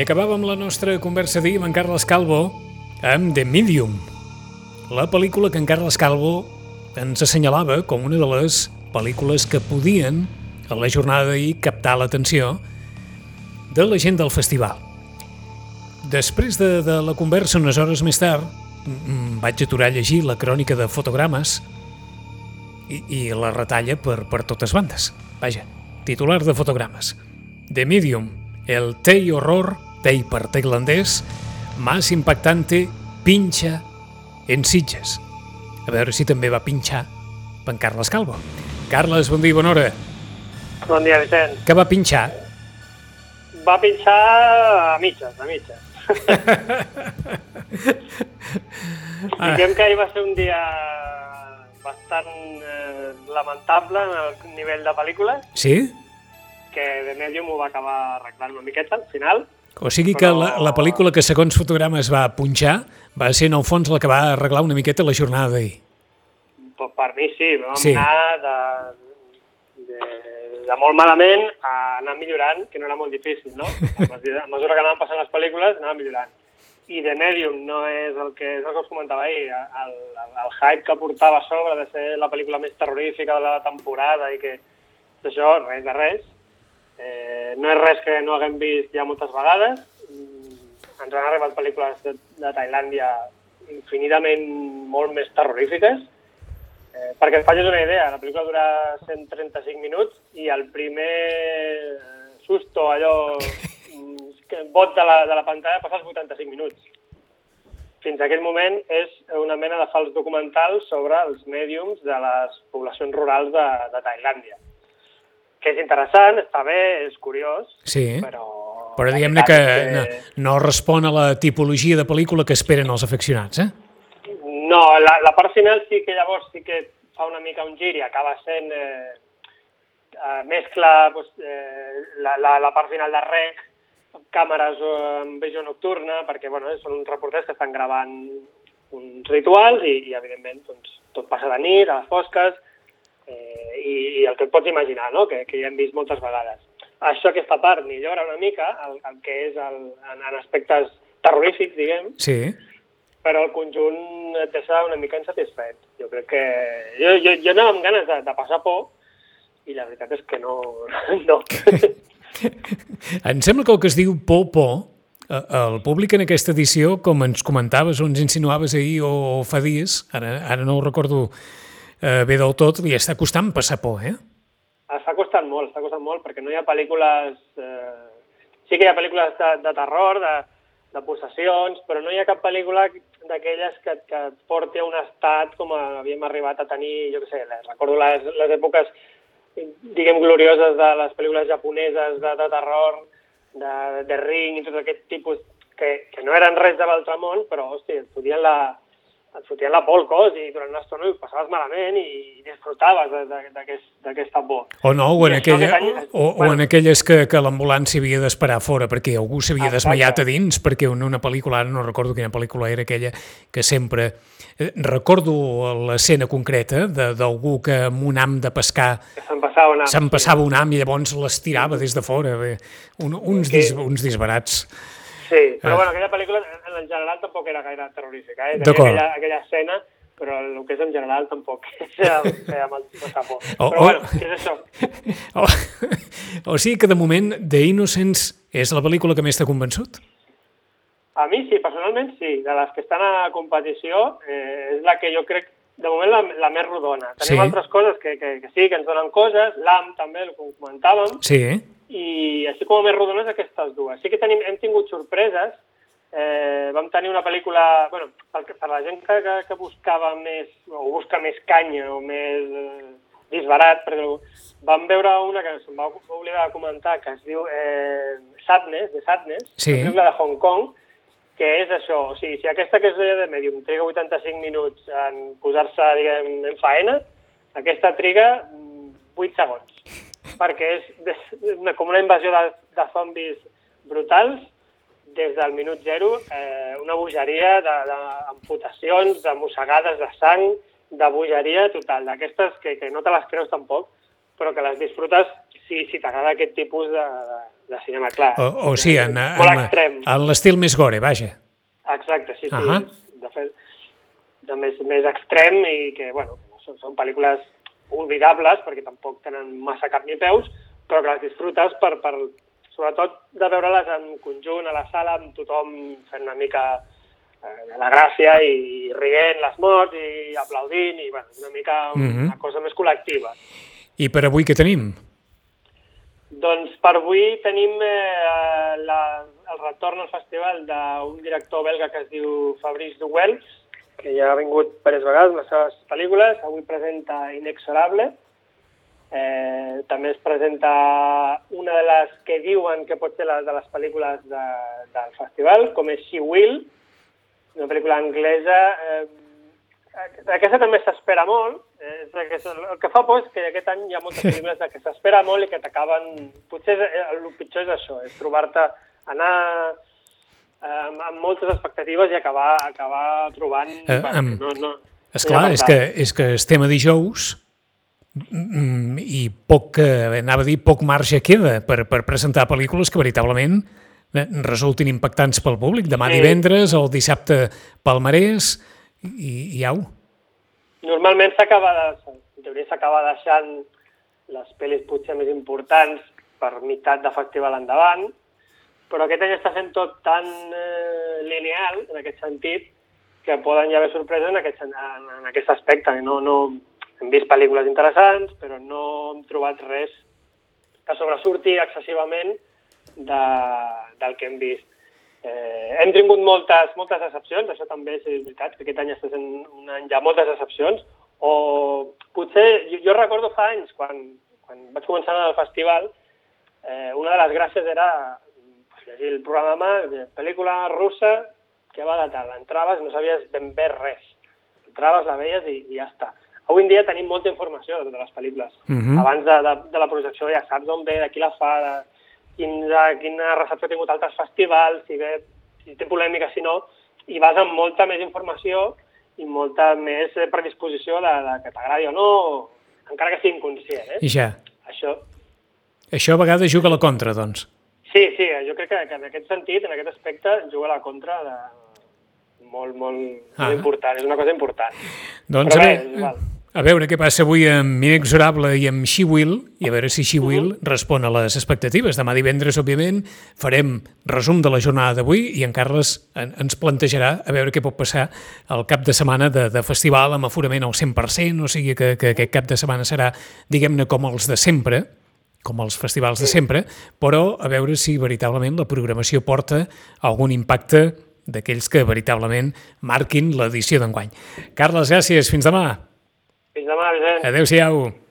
acabàvem la nostra conversa d'ahir amb en Carles Calvo amb The Medium, la pel·lícula que en Carles Calvo ens assenyalava com una de les pel·lícules que podien, a la jornada d'ahir, captar l'atenció de la gent del festival. Després de la conversa, unes hores més tard, vaig aturar a llegir la crònica de fotogrames i la retalla per totes bandes. Vaja, titular de fotogrames. The Medium, el tei horror, tei per tailandès, más impactante pinxa en Sitges. A veure si també va pinxar per en Carles Calvo. Carles, bon dia i bona hora. Bon dia, Vicent. Què va pinxar? Va pinxar a mitges, Diguem que ahir va ser un dia bastant lamentable en el nivell de pel·lícules. Sí? Que The Medium ho va acabar arreglant una miqueta al final. O sigui que la pel·lícula que segons fotogrames va punxar va ser en el fons la que va arreglar una miqueta la jornada d'ahir. Per mi sí, vam anar de molt malament a anar millorant, que no era molt difícil, no? A mesura que anaven passant les pel·lícules, anaven millorant. I The Medium no és el que us comentava ahir, el hype que portava a sobre de ser la pel·lícula més terrorífica de la temporada i que això, res de res. No és res que no haguem vist ja moltes vegades. Ens han arribat pel·lícules de Tailàndia infinitament molt més terrorífiques. Perquè et facis una idea, la pel·lícula dura 135 minuts i el primer susto, allò, bot de la pantalla passa als 85 minuts. Fins a aquell moment és una mena de fals documental sobre els mèdiums de les poblacions rurals de Tailàndia. Que és interessant, està bé, és curiós, sí, però diguem-ne que no respon a la tipologia de pel·lícula que esperen els afeccionats, No, la part final sí que llavors sí que fa una mica un gir i acaba sent mescla la part final de rec, càmeres amb visió nocturna, perquè són uns reporters que estan gravant uns rituals i evidentment tot passa de nit, a les fosques, i el que et pots imaginar, no? Que ja hem vist moltes vegades. Això, aquesta part, millora una mica el que és en aspectes terrorífics, diguem, sí, però el conjunt et deixa una mica insatisfet. Jo crec que... Jo anava amb ganes de passar por i la veritat és que no. Em sembla que el que es diu por, el públic en aquesta edició, com ens comentaves o ens insinuaves ahir o fa dies, ara no ho recordo bé del tot, li està costant passar por, Està costant molt, perquè no hi ha pel·lícules... Sí que hi ha pel·lícules de terror, de possessions, però no hi ha cap pel·lícula d'aquelles que et porti a un estat com havíem arribat a tenir, jo què sé, recordo les èpoques, diguem, glorioses de les pel·lícules japoneses de terror, de Ring i tot aquest tipus, que no eren res de l'altre món, però, hòstia, et fotien la por al cos i durant una estona ho passaves malament i disfrutaves d'aquesta por. O en aquelles que l'ambulància havia d'esperar fora perquè algú s'havia desmaiat a dins, perquè en una pel·lícula, ara no recordo quina pel·lícula era aquella, que sempre... Recordo l'escena concreta d'algú que amb un ham de pescar s'empassava un ham i llavors l'estirava des de fora. Uns disbarats. Sí, però aquella pel·lícula en general tampoc era gaire terrorífica, aquella escena, però el que és en general tampoc feia massa por. Però què és això? O sigui que de moment The Innocents és la pel·lícula que més t'ha convençut? A mi sí, personalment sí. De les que estan a competició és la que jo crec, de moment, la més rodona. Tenim altres coses que sí, que ens donen coses, l'AM també, el que comentàvem, i així com a més rodones aquestes dues. Sí que hem tingut sorpreses. Vam tenir una pel·lícula, per la gent que buscava més, o busca més canya o més disbarat, perquè vam veure una que se'm va oblidar de comentar, que es diu Sadness, una pel·lícula de Hong Kong, que és això, o sigui, si aquesta que és de Medium triga 85 minuts en posar-se, diguem, en faena, aquesta triga 8 segons, perquè és com una invasió de zombis brutals, des del minut zero, una bogeria d'amputacions, de mossegades de sang, de bogeria total, d'aquestes que no te les creus tampoc, però que les disfrutes si t'agrada aquest tipus de cinema, clar. O sí, molt extrem. En l'estil més gore, vaja. Exacte, sí. De fet, de més extrem i que, bueno, són pel·lícules oblidables perquè tampoc tenen massa cap ni peus, però que les disfrutes sobretot de veure-les en conjunt a la sala amb tothom fent una mica de la gràcia i rient les morts i aplaudint i, bueno, una mica una cosa més col·lectiva. I per avui què tenim? Doncs per avui tenim el retorn al festival d'un director belga que es diu Fabrice Duguel, que ja ha vingut diverses vegades amb les seves pel·lícules. Avui presenta Inexorable. També es presenta una de les que diuen que pot ser de les pel·lícules del festival, com és She Will, una pel·lícula anglesa. Aquesta també s'espera molt. El que fa por és que aquest any hi ha moltes pel·lícules que s'espera molt i que t'acaben... Potser el pitjor és això, és trobar-te, anar amb moltes expectatives i acabar trobant... Esclar, és que estem a dijous i poc marge queda per presentar pel·lícules que veritablement resultin impactants pel públic. Demà divendres, el dissabte palmarès i au. Normalment s'acaba deixant les pel·lis potser més importants per meitat de festival endavant, però aquest any està sent tot tan lineal, en aquest sentit, que poden hi haver sorpreses en aquest aspecte. Hem vist pel·lícules interessants, però no hem trobat res que sobresurti excessivament del que hem vist. Hem tingut moltes decepcions, això també és veritat, que aquest any està sent un any de moltes decepcions, o potser, jo recordo fa anys, quan vaig començar al festival, una de les gràcies era llegir el programa, pel·lícula russa, que va de tal, entraves i no sabies ben bé res. Entraves, la veies i ja està. Avui en dia tenim molta informació de totes les pel·lícules. Abans de la projecció ja saps d'on ve, de qui la fa, quina recepció ha tingut altres festivals, si té polèmica, si no, i vas amb molta més informació i molta més predisposició de que t'agradi o no, encara que sigui inconscient. I ja. Això a vegades juga a la contra, doncs. Sí, jo crec que en aquest sentit, en aquest aspecte, juga a la contra molt important, és una cosa important. Doncs a veure què passa avui amb Inexorable i amb She Will, i a veure si She Will respon a les expectatives. Demà divendres, òbviament, farem resum de la jornada d'avui i en Carles ens plantejarà a veure què pot passar el cap de setmana de festival amb aforament al 100%, o sigui que aquest cap de setmana serà, diguem-ne, com els de sempre, com els festivals de sempre, però a veure si veritablement la programació porta algun impacte d'aquells que veritablement marquin l'edició d'enguany. Carles, gràcies. Fins demà. Fins demà, Vicent. Adéu-siau.